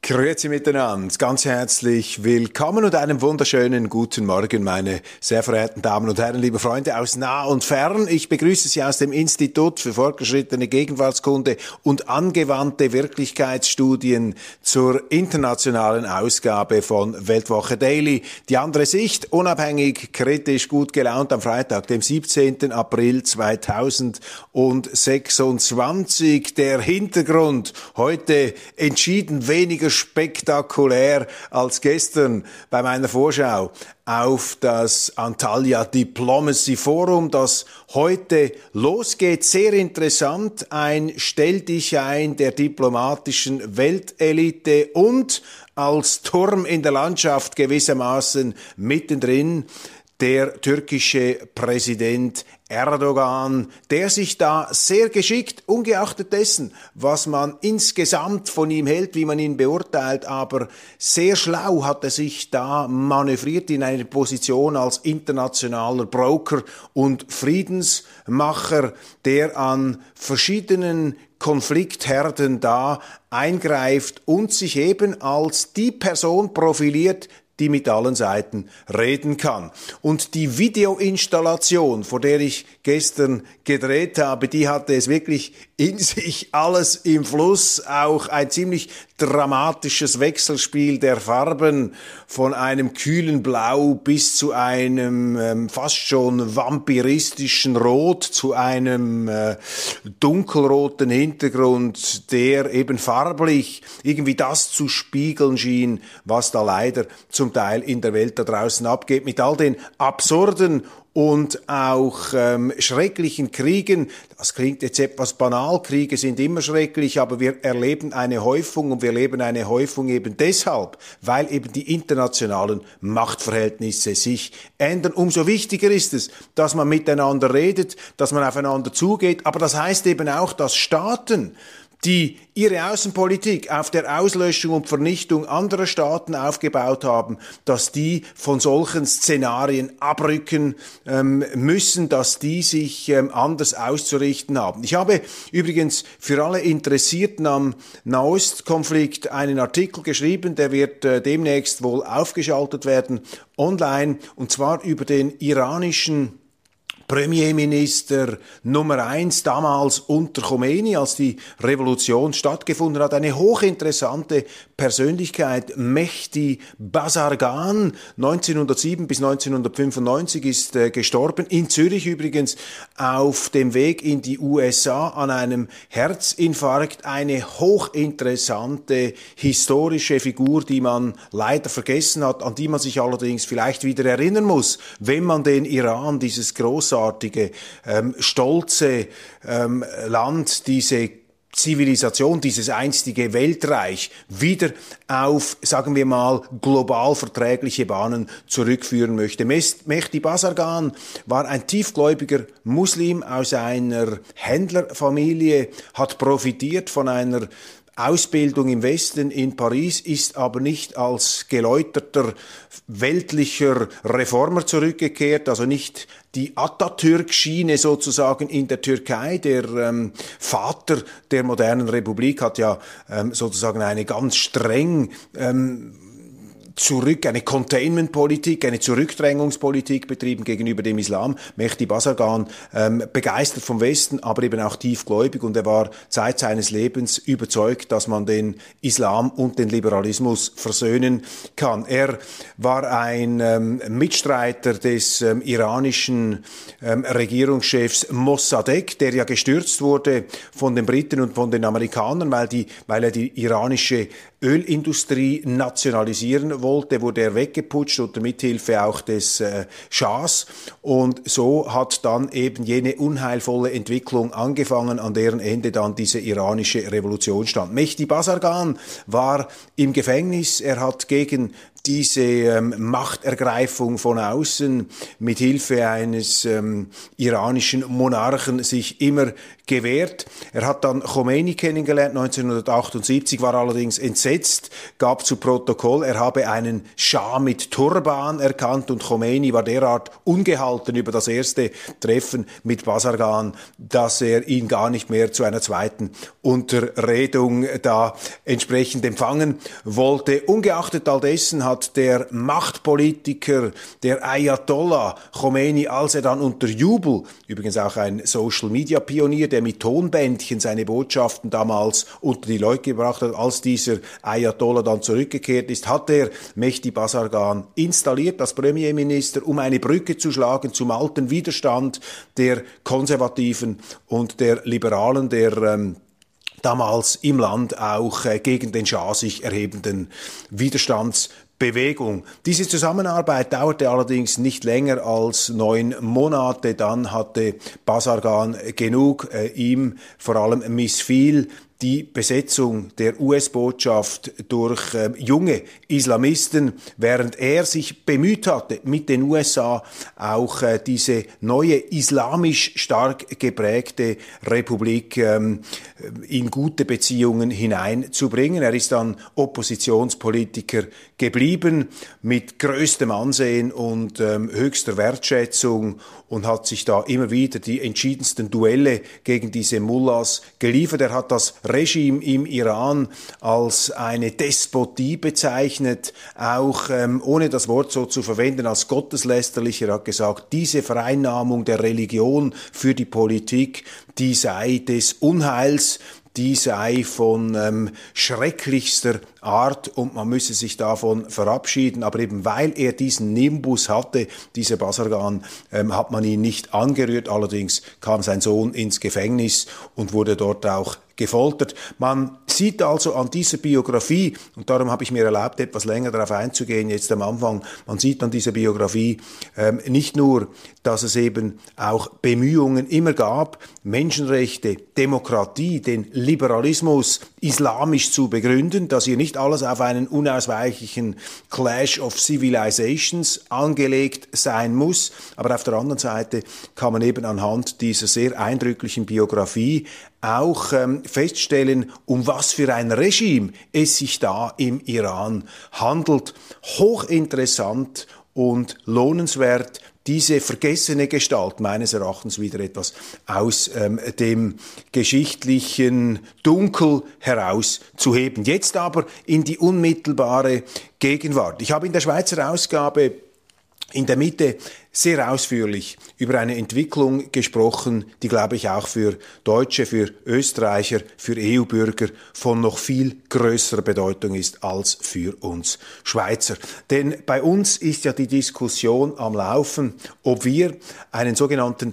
Grüezi miteinander, ganz herzlich willkommen und einen wunderschönen guten Morgen, meine sehr verehrten Damen und Herren, liebe Freunde aus nah und fern. Ich begrüße Sie aus dem Institut für fortgeschrittene Gegenwartskunde und angewandte Wirklichkeitsstudien zur internationalen Ausgabe von Weltwoche Daily. Die andere Sicht, unabhängig, kritisch, gut gelaunt am Freitag, dem 17. April 2026. Der Hintergrund heute entschieden weniger spektakulär als gestern bei meiner Vorschau auf das Antalya Diplomacy Forum, das heute losgeht. Sehr interessant, ein Stelldichein der diplomatischen Weltelite und als Turm in der Landschaft gewissermaßen mittendrin der türkische Präsident Erdogan, der sich da sehr geschickt, ungeachtet dessen, was man insgesamt von ihm hält, wie man ihn beurteilt, aber sehr schlau hat er sich da manövriert in eine Position als internationaler Broker und Friedensmacher, der an verschiedenen Konfliktherden da eingreift und sich eben als die Person profiliert, die mit allen Seiten reden kann. Und die Videoinstallation, vor der ich gestern gedreht habe, die hatte es wirklich in sich, alles im Fluss, auch ein ziemlich dramatisches Wechselspiel der Farben von einem kühlen Blau bis zu einem fast schon vampiristischen Rot, zu einem dunkelroten Hintergrund, der eben farblich irgendwie das zu spiegeln schien, was da leider zum Teil in der Welt da draußen abgeht, mit all den absurden und auch schrecklichen Kriegen. Das klingt jetzt etwas banal, Kriege sind immer schrecklich, aber wir erleben eine Häufung und wir erleben eine Häufung eben deshalb, weil eben die internationalen Machtverhältnisse sich ändern. Umso wichtiger ist es, dass man miteinander redet, dass man aufeinander zugeht, aber das heißt eben auch, dass Staaten, die ihre Außenpolitik auf der Auslöschung und Vernichtung anderer Staaten aufgebaut haben, dass die von solchen Szenarien abrücken müssen, dass die sich anders auszurichten haben. Ich habe übrigens für alle Interessierten am Nahostkonflikt einen Artikel geschrieben, der wird demnächst wohl aufgeschaltet werden online, und zwar über den iranischen Premierminister Nummer 1 damals unter Khomeini, als die Revolution stattgefunden hat. Eine hochinteressante Persönlichkeit, Mehdi Bazargan, 1907 bis 1995 ist gestorben, in Zürich übrigens auf dem Weg in die USA an einem Herzinfarkt. Eine hochinteressante historische Figur, die man leider vergessen hat, an die man sich allerdings vielleicht wieder erinnern muss, wenn man den Iran, dieses großartige, stolze Land, diese Zivilisation, dieses einstige Weltreich wieder auf, sagen wir mal, global verträgliche Bahnen zurückführen möchte. Mehdi Bazargan war ein tiefgläubiger Muslim aus einer Händlerfamilie, hat profitiert von einer Ausbildung im Westen in Paris, ist aber nicht als geläuterter weltlicher Reformer zurückgekehrt, also nicht die Atatürk-Schiene sozusagen in der Türkei. Der Vater der modernen Republik hat ja sozusagen eine ganz streng eine Containment-Politik, eine Zurückdrängungspolitik betrieben gegenüber dem Islam. Mehdi Bazargan, begeistert vom Westen, aber eben auch tiefgläubig, und er war Zeit seines Lebens überzeugt, dass man den Islam und den Liberalismus versöhnen kann. Er war ein Mitstreiter des iranischen Regierungschefs Mossadegh, der ja gestürzt wurde von den Briten und von den Amerikanern, weil er die iranische Ölindustrie nationalisieren wollte, wurde er weggeputscht unter Mithilfe auch des Schahs, und so hat dann eben jene unheilvolle Entwicklung angefangen, an deren Ende dann diese iranische Revolution stand. Mehdi Bazargan war im Gefängnis, er hat gegen diese Machtergreifung von außen mit Hilfe eines iranischen Monarchen sich immer gewährt. Er hat dann Khomeini kennengelernt 1978, war allerdings entsetzt, gab zu Protokoll, er habe einen Schah mit Turban erkannt, und Khomeini war derart ungehalten über das erste Treffen mit Bazargan, dass er ihn gar nicht mehr zu einer zweiten Unterredung da entsprechend empfangen wollte. Ungeachtet all dessen hat der Machtpolitiker, der Ayatollah Khomeini, als er dann unter Jubel, übrigens auch ein Social-Media-Pionier, der mit Tonbändchen seine Botschaften damals unter die Leute gebracht hat, als dieser Ayatollah dann zurückgekehrt ist, hat er Mehdi Bazargan installiert als Premierminister, um eine Brücke zu schlagen zum alten Widerstand der Konservativen und der Liberalen, der damals im Land auch gegen den Schah sich erhebenden Widerstandsbewegung. Diese Zusammenarbeit dauerte allerdings nicht länger als 9 Monate. Dann hatte Bazargan genug. Ihm vor allem missfiel die Besetzung der US-Botschaft durch junge Islamisten, während er sich bemüht hatte, mit den USA auch diese neue islamisch stark geprägte Republik in gute Beziehungen hineinzubringen. Er ist dann Oppositionspolitiker geblieben, mit größtem Ansehen und höchster Wertschätzung, und hat sich da immer wieder die entschiedensten Duelle gegen diese Mullahs geliefert. Er hat das Regime im Iran als eine Despotie bezeichnet, auch ohne das Wort so zu verwenden, als gotteslästerlich. Er hat gesagt, diese Vereinnahmung der Religion für die Politik, die sei des Unheils, die sei von schrecklichster Art und man müsse sich davon verabschieden. Aber eben weil er diesen Nimbus hatte, dieser Bazargan, hat man ihn nicht angerührt. Allerdings kam sein Sohn ins Gefängnis und wurde dort auch gefoltert. Man sieht also an dieser Biografie, und darum habe ich mir erlaubt, etwas länger darauf einzugehen, jetzt am Anfang, man sieht an dieser Biografie nicht nur, dass es eben auch Bemühungen immer gab, Menschenrechte, Demokratie, den Liberalismus islamisch zu begründen, dass hier nicht alles auf einen unausweichlichen Clash of Civilizations angelegt sein muss, aber auf der anderen Seite kann man eben anhand dieser sehr eindrücklichen Biografie auch feststellen, um was für ein Regime es sich da im Iran handelt. Hochinteressant und lohnenswert, diese vergessene Gestalt meines Erachtens wieder etwas aus dem geschichtlichen Dunkel herauszuheben. Jetzt aber in die unmittelbare Gegenwart. Ich habe in der Schweizer Ausgabe in der Mitte sehr ausführlich über eine Entwicklung gesprochen, die, glaube ich, auch für Deutsche, für Österreicher, für EU-Bürger von noch viel größerer Bedeutung ist als für uns Schweizer. Denn bei uns ist ja die Diskussion am Laufen, ob wir einen sogenannten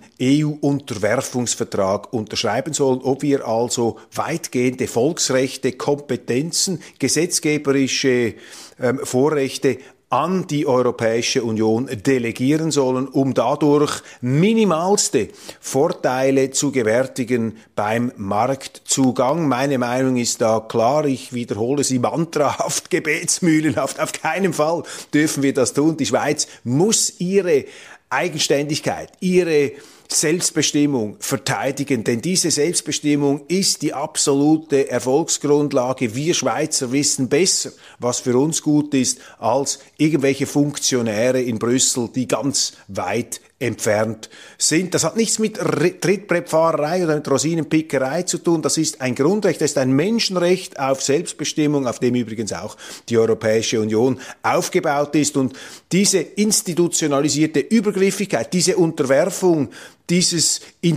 EU-Unterwerfungsvertrag unterschreiben sollen, ob wir also weitgehende Volksrechte, Kompetenzen, gesetzgeberische Vorrechte an die Europäische Union delegieren sollen, um dadurch minimalste Vorteile zu gewärtigen beim Marktzugang. Meine Meinung ist da klar, ich wiederhole sie mantrahaft, gebetsmühlenhaft, auf keinen Fall dürfen wir das tun. Die Schweiz muss ihre Eigenständigkeit, ihre Selbstbestimmung verteidigen, denn diese Selbstbestimmung ist die absolute Erfolgsgrundlage. Wir Schweizer wissen besser, was für uns gut ist, als irgendwelche Funktionäre in Brüssel, die ganz weit entfernt sind. Das hat nichts mit Trittbrettfahrerei oder mit Rosinenpickerei zu tun. Das ist ein Grundrecht, das ist ein Menschenrecht auf Selbstbestimmung, auf dem übrigens auch die Europäische Union aufgebaut ist. Und diese institutionalisierte Übergriffigkeit, diese Unterwerfung, dieses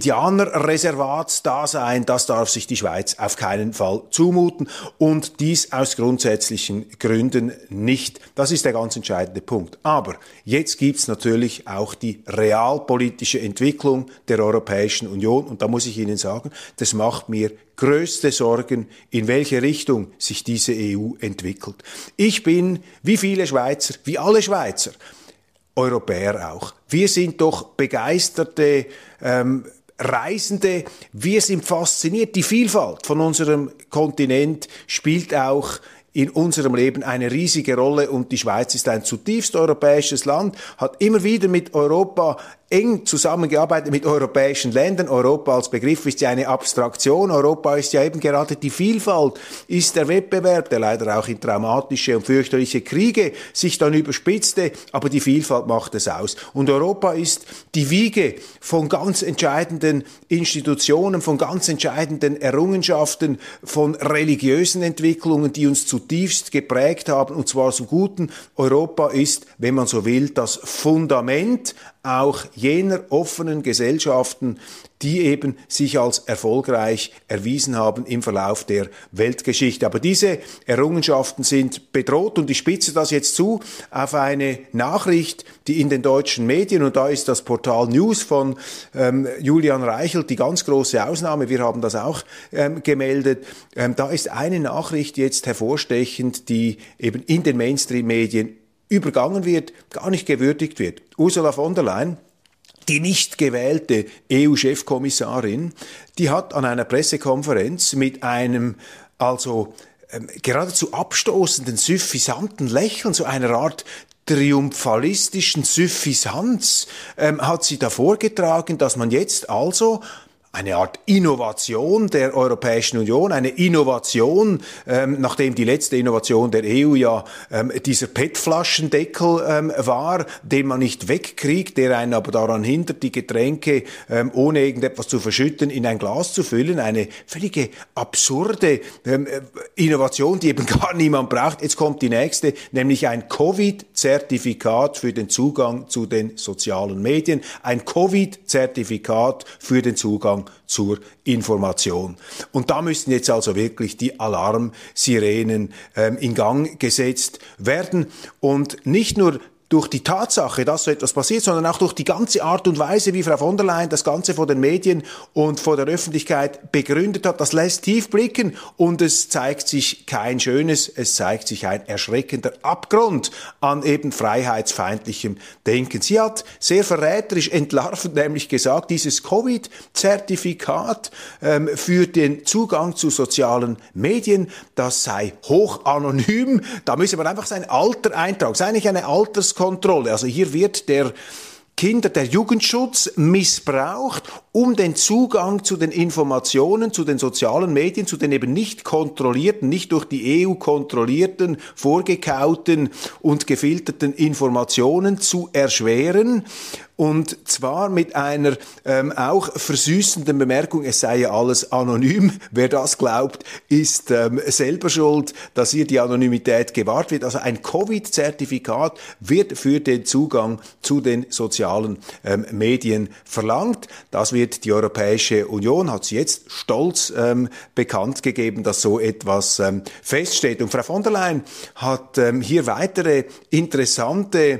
Indianerreservatsdasein, das darf sich die Schweiz auf keinen Fall zumuten, und dies aus grundsätzlichen Gründen nicht. Das ist der ganz entscheidende Punkt. Aber jetzt gibt's natürlich auch die realpolitische Entwicklung der Europäischen Union, und da muss ich Ihnen sagen, das macht mir größte Sorgen, in welche Richtung sich diese EU entwickelt. Ich bin, wie viele Schweizer, wie alle Schweizer, Europäer auch. Wir sind doch begeisterte Reisende. Wir sind fasziniert. Die Vielfalt von unserem Kontinent spielt auch in unserem Leben eine riesige Rolle und die Schweiz ist ein zutiefst europäisches Land, hat immer wieder mit Europa eng zusammengearbeitet mit europäischen Ländern. Europa als Begriff ist ja eine Abstraktion. Europa ist ja eben gerade die Vielfalt, ist der Wettbewerb, der leider auch in traumatische und fürchterliche Kriege sich dann überspitzte, aber die Vielfalt macht es aus. Und Europa ist die Wiege von ganz entscheidenden Institutionen, von ganz entscheidenden Errungenschaften, von religiösen Entwicklungen, die uns zutiefst geprägt haben, und zwar zum Guten. Europa ist, wenn man so will, das Fundament auch jener offenen Gesellschaften, die eben sich als erfolgreich erwiesen haben im Verlauf der Weltgeschichte. Aber diese Errungenschaften sind bedroht, und ich spitze das jetzt zu auf eine Nachricht, die in den deutschen Medien, und da ist das Portal News von Julian Reichelt die ganz große Ausnahme, wir haben das auch gemeldet, da ist eine Nachricht jetzt hervorstechend, die eben in den Mainstream-Medien übergangen wird, gar nicht gewürdigt wird. Ursula von der Leyen, die nicht gewählte EU-Chefkommissarin, die hat an einer Pressekonferenz mit einem geradezu abstoßenden, suffisanten Lächeln, so einer Art triumphalistischen Suffisanz, hat sie da vorgetragen, dass man jetzt also eine Art Innovation der Europäischen Union, eine Innovation, nachdem die letzte Innovation der EU ja dieser PET-Flaschendeckel war, den man nicht wegkriegt, der einen aber daran hindert, die Getränke ohne irgendetwas zu verschütten in ein Glas zu füllen. Eine völlige absurde Innovation, die eben gar niemand braucht. Jetzt kommt die nächste, nämlich ein Covid-Zertifikat für den Zugang zu den sozialen Medien. Ein Covid-Zertifikat für den Zugang zur Information. Und da müssen jetzt also wirklich die Alarmsirenen in Gang gesetzt werden. Und nicht nur durch die Tatsache, dass so etwas passiert, sondern auch durch die ganze Art und Weise, wie Frau von der Leyen das Ganze vor den Medien und vor der Öffentlichkeit begründet hat, das lässt tief blicken, und es zeigt sich kein Schönes, es zeigt sich ein erschreckender Abgrund an eben freiheitsfeindlichem Denken. Sie hat sehr verräterisch entlarvend nämlich gesagt, dieses Covid-Zertifikat für den Zugang zu sozialen Medien, das sei hoch anonym, da müsse man einfach sein Alter eintragen, es sei eigentlich eine Alterskontrolle. Also hier wird der Jugendschutz missbraucht, um den Zugang zu den Informationen, zu den sozialen Medien, zu den eben nicht kontrollierten, nicht durch die EU kontrollierten, vorgekauten und gefilterten Informationen zu erschweren. Und zwar mit einer auch versüßenden Bemerkung, es sei ja alles anonym. Wer das glaubt, ist selber schuld, dass hier die Anonymität gewahrt wird. Also ein Covid-Zertifikat wird für den Zugang zu den sozialen Medien verlangt. Das wird die Europäische Union, hat sie jetzt stolz bekannt gegeben, dass so etwas feststeht. Und Frau von der Leyen hat hier weitere interessante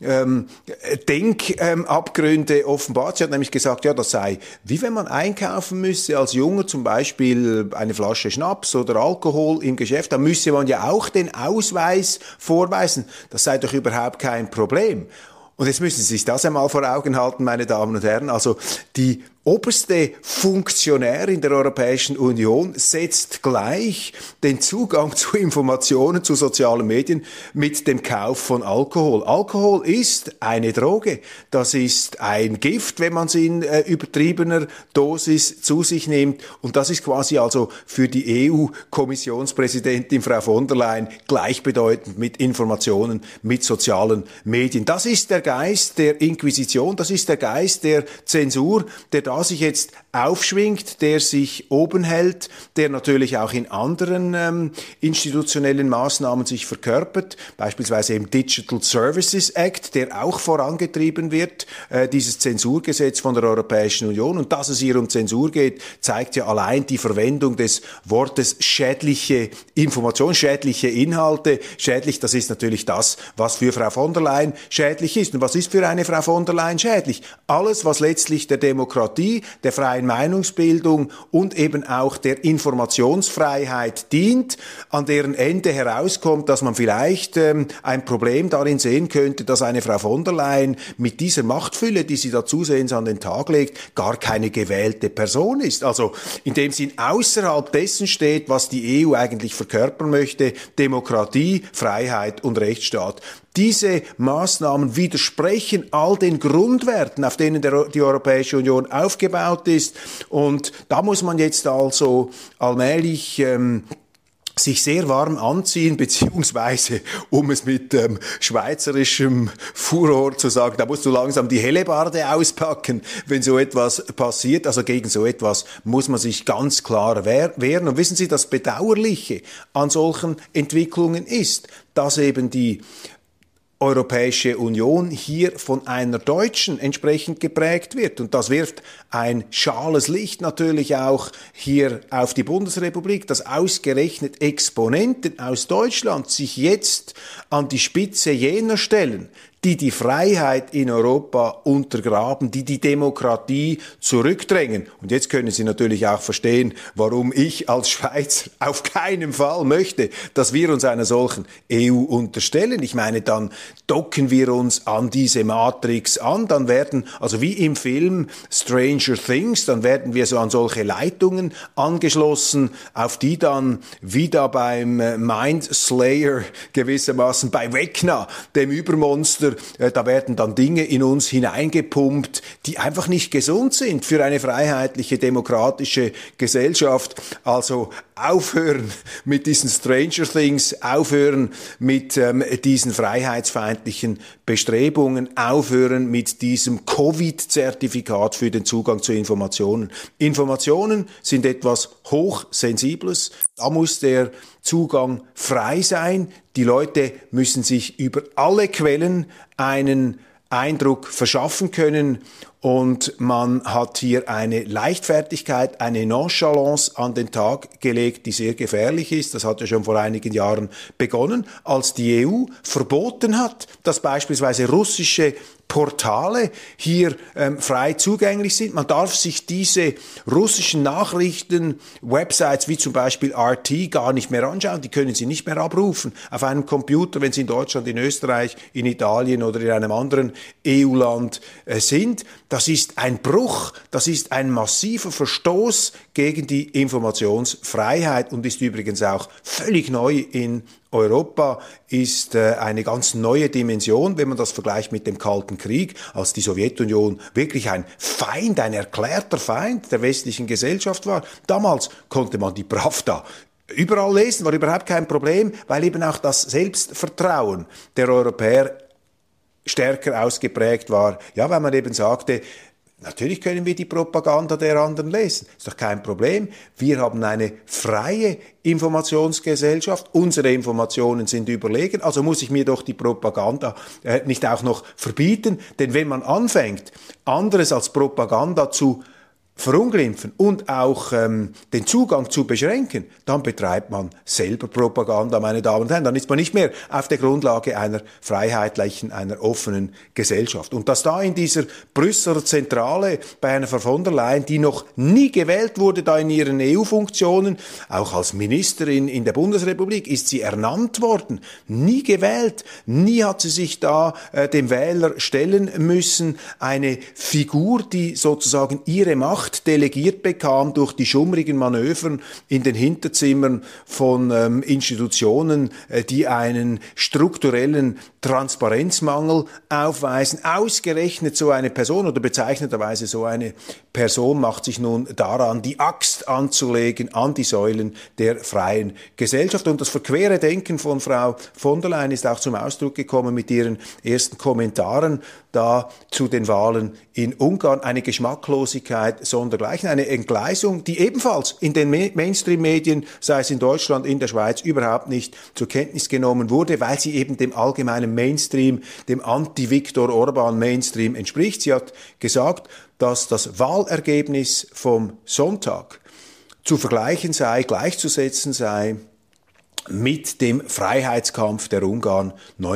Denkabgründe offenbart. Sie hat nämlich gesagt, ja, das sei, wie wenn man einkaufen müsse, als Junger zum Beispiel eine Flasche Schnaps oder Alkohol im Geschäft, da müsse man ja auch den Ausweis vorweisen. Das sei doch überhaupt kein Problem. Und jetzt müssen Sie sich das einmal vor Augen halten, meine Damen und Herren. Also die oberste Funktionärin der Europäischen Union setzt gleich den Zugang zu Informationen, zu sozialen Medien mit dem Kauf von Alkohol. Alkohol ist eine Droge. Das ist ein Gift, wenn man es in übertriebener Dosis zu sich nimmt. Und das ist quasi also für die EU-Kommissionspräsidentin Frau von der Leyen gleichbedeutend mit Informationen, mit sozialen Medien. Das ist der Geist der Inquisition, das ist der Geist der Zensur, der sich jetzt aufschwingt, der sich oben hält, der natürlich auch in anderen institutionellen Maßnahmen sich verkörpert, beispielsweise im Digital Services Act, der auch vorangetrieben wird, dieses Zensurgesetz von der Europäischen Union. Und dass es hier um Zensur geht, zeigt ja allein die Verwendung des Wortes schädliche Information, schädliche Inhalte. Schädlich, das ist natürlich das, was für Frau von der Leyen schädlich ist. Und was ist für eine Frau von der Leyen schädlich? Alles, was letztlich der Demokratie Demokratie, der freien Meinungsbildung und eben auch der Informationsfreiheit dient, an deren Ende herauskommt, dass man vielleicht ein Problem darin sehen könnte, dass eine Frau von der Leyen mit dieser Machtfülle, die sie da zusehends an den Tag legt, gar keine gewählte Person ist. Also in dem Sinn außerhalb dessen steht, was die EU eigentlich verkörpern möchte, Demokratie, Freiheit und Rechtsstaat. Diese Maßnahmen widersprechen all den Grundwerten, auf denen die Europäische Union aufgebaut ist. Und da muss man jetzt also allmählich sich sehr warm anziehen, beziehungsweise, um es mit schweizerischem Furor zu sagen, da musst du langsam die Hellebarde auspacken, wenn so etwas passiert. Also gegen so etwas muss man sich ganz klar wehren. Und wissen Sie, das Bedauerliche an solchen Entwicklungen ist, dass eben die Europäische Union hier von einer Deutschen entsprechend geprägt wird. Und das wirft ein schales Licht natürlich auch hier auf die Bundesrepublik, dass ausgerechnet Exponenten aus Deutschland sich jetzt an die Spitze jener stellen, die die Freiheit in Europa untergraben, die die Demokratie zurückdrängen. Und jetzt können Sie natürlich auch verstehen, warum ich als Schweizer auf keinen Fall möchte, dass wir uns einer solchen EU unterstellen. Ich meine, dann docken wir uns an diese Matrix an, dann werden, also wie im Film Stranger Things, dann werden wir so an solche Leitungen angeschlossen, auf die dann wieder beim Mindslayer gewissermaßen bei Vecna, dem Übermonster, da werden dann Dinge in uns hineingepumpt, die einfach nicht gesund sind für eine freiheitliche, demokratische Gesellschaft. Also aufhören mit diesen Stranger Things, aufhören mit diesen freiheitsfeindlichen Bestrebungen, aufhören mit diesem Covid-Zertifikat für den Zugang zu Informationen. Informationen sind etwas Hochsensibles. Da muss der Zugang frei sein. Die Leute müssen sich über alle Quellen einen Eindruck verschaffen können und man hat hier eine Leichtfertigkeit, eine Nonchalance an den Tag gelegt, die sehr gefährlich ist. Das hat ja schon vor einigen Jahren begonnen, als die EU verboten hat, dass beispielsweise russische Portale hier frei zugänglich sind. Man darf sich diese russischen Nachrichten, Websites wie zum Beispiel RT gar nicht mehr anschauen. Die können Sie nicht mehr abrufen auf einem Computer, wenn Sie in Deutschland, in Österreich, in Italien oder in einem anderen EU-Land sind. Das ist ein Bruch, das ist ein massiver Verstoß gegen die Informationsfreiheit und ist übrigens auch völlig neu in Europa, ist eine ganz neue Dimension, wenn man das vergleicht mit dem Kalten Krieg, als die Sowjetunion wirklich ein Feind, ein erklärter Feind der westlichen Gesellschaft war. Damals konnte man die Pravda überall lesen, war überhaupt kein Problem, weil eben auch das Selbstvertrauen der Europäer stärker ausgeprägt war. Ja, weil man eben sagte, natürlich können wir die Propaganda der anderen lesen. Ist doch kein Problem. Wir haben eine freie Informationsgesellschaft. Unsere Informationen sind überlegen. Also muss ich mir doch die Propaganda nicht auch noch verbieten. Denn wenn man anfängt, anderes als Propaganda zu verunglimpfen und auch den Zugang zu beschränken, dann betreibt man selber Propaganda, meine Damen und Herren. Dann ist man nicht mehr auf der Grundlage einer freiheitlichen, einer offenen Gesellschaft. Und dass da in dieser Brüsseler Zentrale bei einer Frau von der Leyen, die noch nie gewählt wurde, da in ihren EU-Funktionen, auch als Ministerin in der Bundesrepublik, ist sie ernannt worden, nie gewählt, nie hat sie sich da dem Wähler stellen müssen, eine Figur, die sozusagen ihre Macht delegiert bekam durch die schummrigen Manövern in den Hinterzimmern von Institutionen, die einen strukturellen Transparenzmangel aufweisen. Ausgerechnet so eine Person oder bezeichneterweise so eine Person macht sich nun daran, die Axt anzulegen an die Säulen der freien Gesellschaft. Und das verquere Denken von Frau von der Leyen ist auch zum Ausdruck gekommen mit ihren ersten Kommentaren da zu den Wahlen in Ungarn. Eine Geschmacklosigkeit sondergleichen, eine Entgleisung, die ebenfalls in den Mainstream-Medien, sei es in Deutschland, in der Schweiz, überhaupt nicht zur Kenntnis genommen wurde, weil sie eben dem allgemeinen Mainstream, dem Anti-Viktor Orban-Mainstream entspricht. Sie hat gesagt, dass das Wahlergebnis vom Sonntag zu vergleichen sei, gleichzusetzen sei mit dem Freiheitskampf der Ungarn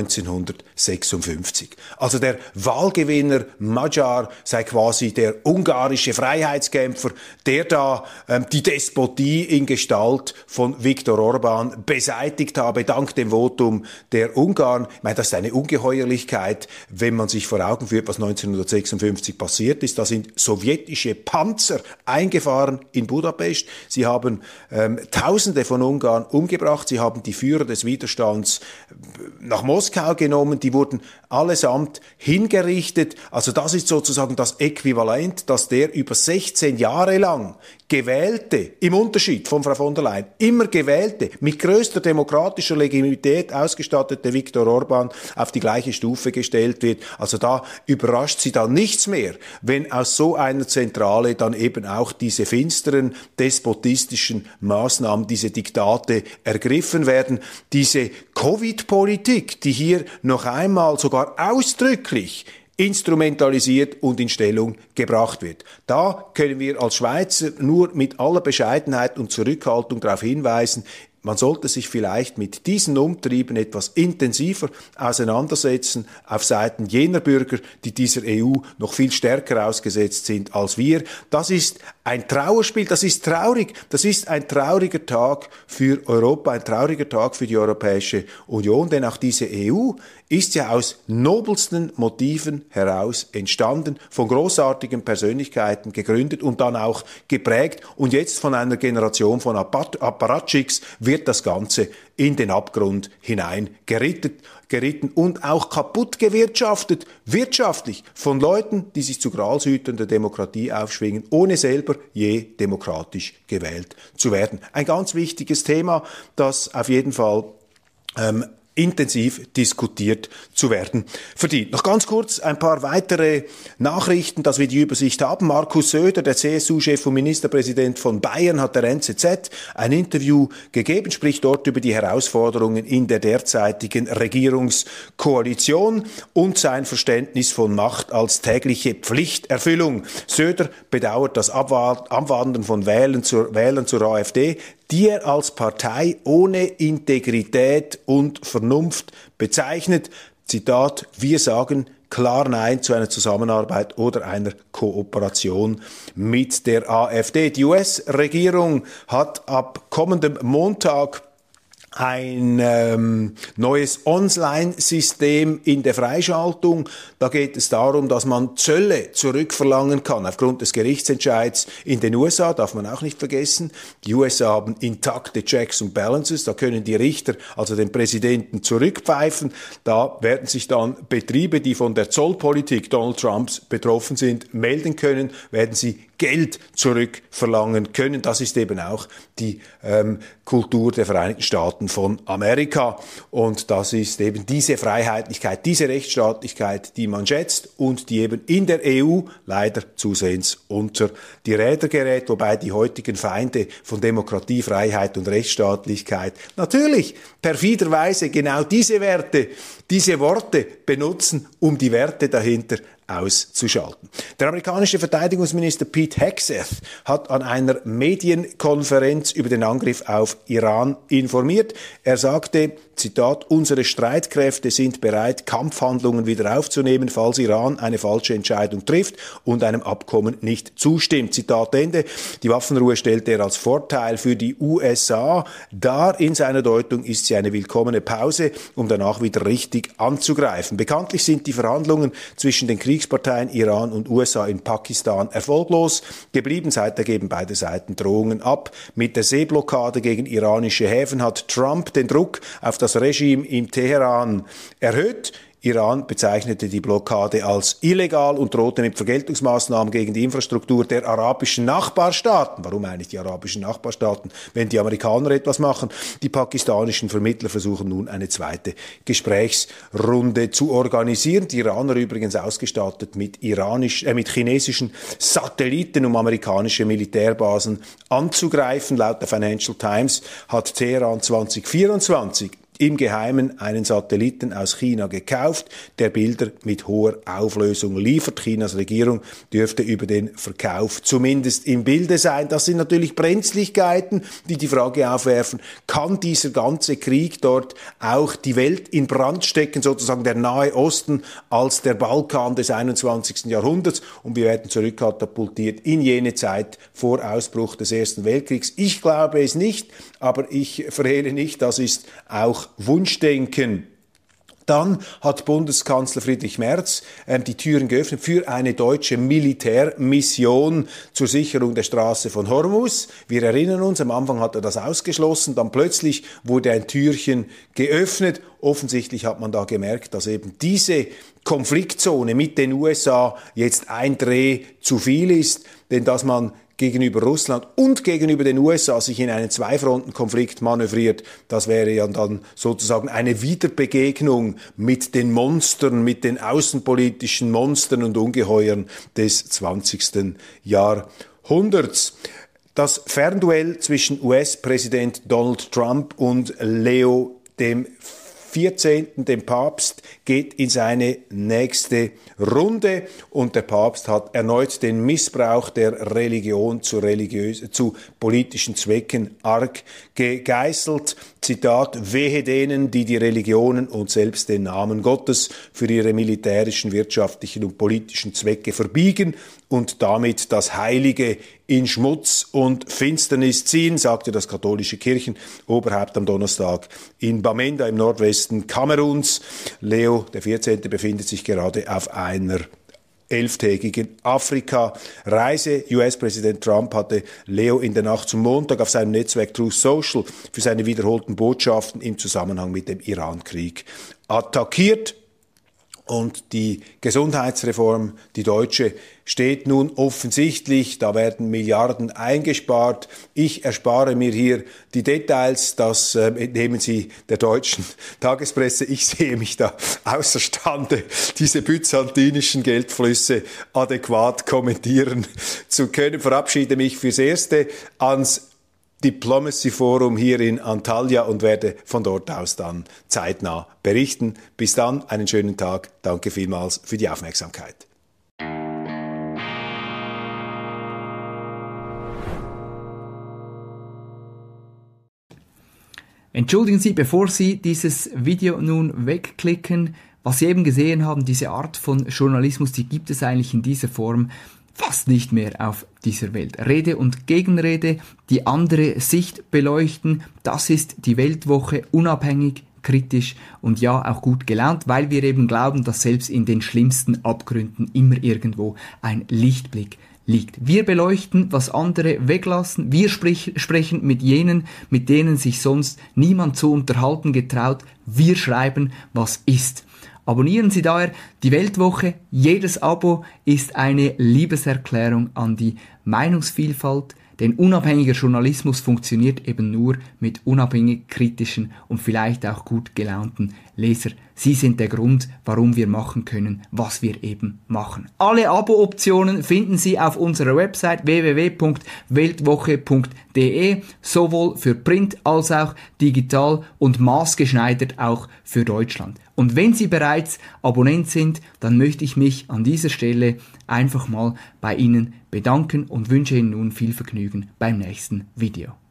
1956. Also der Wahlgewinner Magyar sei quasi der ungarische Freiheitskämpfer, der da die Despotie in Gestalt von Viktor Orbán beseitigt habe, dank dem Votum der Ungarn. Ich meine, das ist eine Ungeheuerlichkeit, wenn man sich vor Augen führt, was 1956 passiert ist. Da sind sowjetische Panzer eingefahren in Budapest. Sie haben Tausende von Ungarn umgebracht. Sie haben die Führer des Widerstands nach Moskau genommen, die wurden allesamt hingerichtet. Also das ist sozusagen das Äquivalent, dass der über 16 Jahre lang gewählte, im Unterschied von Frau von der Leyen, immer gewählte, mit größter demokratischer Legitimität ausgestattete Viktor Orbán auf die gleiche Stufe gestellt wird. Also da überrascht sie dann nichts mehr, wenn aus so einer Zentrale dann eben auch diese finsteren, despotistischen Maßnahmen, diese Diktate ergriffen werden. Diese Covid-Politik, die hier noch einmal sogar ausdrücklich instrumentalisiert und in Stellung gebracht wird. Da können wir als Schweizer nur mit aller Bescheidenheit und Zurückhaltung darauf hinweisen, man sollte sich vielleicht mit diesen Umtrieben etwas intensiver auseinandersetzen auf Seiten jener Bürger, die dieser EU noch viel stärker ausgesetzt sind als wir. Das ist ein Trauerspiel, das ist traurig, das ist ein trauriger Tag für Europa, ein trauriger Tag für die Europäische Union, denn auch diese EU ist ja aus nobelsten Motiven heraus entstanden, von großartigen Persönlichkeiten gegründet und dann auch geprägt. Und jetzt von einer Generation von Apparatschicks wird das Ganze in den Abgrund hinein geritten und auch kaputt gewirtschaftet, wirtschaftlich, von Leuten, die sich zu Gralshütern der Demokratie aufschwingen, ohne selber je demokratisch gewählt zu werden. Ein ganz wichtiges Thema, das auf jeden Fall intensiv diskutiert zu werden verdient. Noch ganz kurz ein paar weitere Nachrichten, dass wir die Übersicht haben. Markus Söder, der CSU-Chef und Ministerpräsident von Bayern, hat der NZZ ein Interview gegeben, spricht dort über die Herausforderungen in der derzeitigen Regierungskoalition und sein Verständnis von Macht als tägliche Pflichterfüllung. Söder bedauert das Abwandern von Wählern zur AfD, die er als Partei ohne Integrität und Vernunft bezeichnet. Zitat, wir sagen klar Nein zu einer Zusammenarbeit oder einer Kooperation mit der AfD. Die US-Regierung hat ab kommendem Montag ein neues Online-System in der Freischaltung. Da geht es darum, dass man Zölle zurückverlangen kann. Aufgrund des Gerichtsentscheids in den USA, darf man auch nicht vergessen. Die USA haben intakte Checks und Balances. Da können die Richter also den Präsidenten zurückpfeifen. Da werden sich dann Betriebe, die von der Zollpolitik Donald Trumps betroffen sind, melden können, werden sie Geld zurückverlangen können. Das ist eben auch die Kultur der Vereinigten Staaten von Amerika. Und das ist eben diese Freiheitlichkeit, diese Rechtsstaatlichkeit, die man schätzt und die eben in der EU leider zusehends unter die Räder gerät, wobei die heutigen Feinde von Demokratie, Freiheit und Rechtsstaatlichkeit natürlich perfiderweise genau diese Werte, diese Worte benutzen, um die Werte dahinter auszuschalten. Der amerikanische Verteidigungsminister Pete Hegseth hat an einer Medienkonferenz über den Angriff auf Iran informiert. Er sagte, Zitat, unsere Streitkräfte sind bereit, Kampfhandlungen wieder aufzunehmen, falls Iran eine falsche Entscheidung trifft und einem Abkommen nicht zustimmt. Zitat Ende. Die Waffenruhe stellt er als Vorteil für die USA dar. In seiner Deutung ist sie eine willkommene Pause, um danach wieder richtig anzugreifen. Bekanntlich sind die Verhandlungen zwischen den Kriegsparteien Iran und USA in Pakistan erfolglos geblieben. Seither geben beide Seiten Drohungen ab. Mit der Seeblockade gegen iranische Häfen hat Trump den Druck auf das Regime in Teheran erhöht. Iran bezeichnete die Blockade als illegal und drohte mit Vergeltungsmaßnahmen gegen die Infrastruktur der arabischen Nachbarstaaten. Warum eigentlich die arabischen Nachbarstaaten, wenn die Amerikaner etwas machen? Die pakistanischen Vermittler versuchen nun eine zweite Gesprächsrunde zu organisieren. Die Iraner übrigens ausgestattet mit chinesischen Satelliten, um amerikanische Militärbasen anzugreifen. Laut der Financial Times hat Teheran 2024 im Geheimen einen Satelliten aus China gekauft, der Bilder mit hoher Auflösung liefert. Chinas Regierung dürfte über den Verkauf zumindest im Bilde sein. Das sind natürlich Brenzlichkeiten, die die Frage aufwerfen, kann dieser ganze Krieg dort auch die Welt in Brand stecken, sozusagen der Nahe Osten als der Balkan des 21. Jahrhunderts, und wir werden zurückkatapultiert in jene Zeit vor Ausbruch des Ersten Weltkriegs. Ich glaube es nicht, aber ich verhehle nicht, das ist auch Wunschdenken. Dann hat Bundeskanzler Friedrich Merz die Türen geöffnet für eine deutsche Militärmission zur Sicherung der Straße von Hormuz. Wir erinnern uns, am Anfang hat er das ausgeschlossen, dann plötzlich wurde ein Türchen geöffnet. Offensichtlich hat man da gemerkt, dass eben diese Konfliktzone mit den USA jetzt ein Dreh zu viel ist, denn dass man gegenüber Russland und gegenüber den USA sich in einen Zweifrontenkonflikt manövriert, das wäre ja dann sozusagen eine Wiederbegegnung mit den Monstern, mit den außenpolitischen Monstern und Ungeheuern des 20. Jahrhunderts. Das Fernduell zwischen US-Präsident Donald Trump und Leo dem 14., dem Papst, geht in seine nächste Runde, und der Papst hat erneut den Missbrauch der Religion zu politischen Zwecken arg gegeißelt. Zitat: Wehe denen, die die Religionen und selbst den Namen Gottes für ihre militärischen, wirtschaftlichen und politischen Zwecke verbiegen und damit das Heilige in Schmutz und Finsternis ziehen, sagte das katholische Kirchenoberhaupt am Donnerstag in Bamenda im Nordwesten Kameruns. Leo XIV. Befindet sich gerade auf einer 11-tägigen Afrika-Reise. US-Präsident Trump hatte Leo in der Nacht zum Montag auf seinem Netzwerk Truth Social für seine wiederholten Botschaften im Zusammenhang mit dem Iran-Krieg attackiert. Und die Gesundheitsreform, die deutsche, steht nun offensichtlich, da werden Milliarden eingespart. Ich erspare mir hier die Details, das entnehmen Sie der deutschen Tagespresse. Ich sehe mich da außerstande, diese byzantinischen Geldflüsse adäquat kommentieren zu können. Verabschiede mich fürs Erste ans Diplomacy Forum hier in Antalya und werde von dort aus dann zeitnah berichten. Bis dann, einen schönen Tag. Danke vielmals für die Aufmerksamkeit. Entschuldigen Sie, bevor Sie dieses Video nun wegklicken, was Sie eben gesehen haben, diese Art von Journalismus, die gibt es eigentlich in dieser Form fast nicht mehr auf dieser Welt. Rede und Gegenrede, die andere Sicht beleuchten, das ist die Weltwoche, unabhängig, kritisch und ja auch gut gelaunt, weil wir eben glauben, dass selbst in den schlimmsten Abgründen immer irgendwo ein Lichtblick liegt. Wir beleuchten, was andere weglassen, wir sprechen mit jenen, mit denen sich sonst niemand zu unterhalten getraut, wir schreiben, was ist. Abonnieren Sie daher die Weltwoche. Jedes Abo ist eine Liebeserklärung an die Meinungsvielfalt, denn unabhängiger Journalismus funktioniert eben nur mit unabhängig kritischen und vielleicht auch gut gelaunten Leser. Sie sind der Grund, warum wir machen können, was wir eben machen. Alle Abo-Optionen finden Sie auf unserer Website www.weltwoche.de, sowohl für Print als auch digital und maßgeschneidert auch für Deutschland. Und wenn Sie bereits Abonnent sind, dann möchte ich mich an dieser Stelle einfach mal bei Ihnen bedanken und wünsche Ihnen nun viel Vergnügen beim nächsten Video.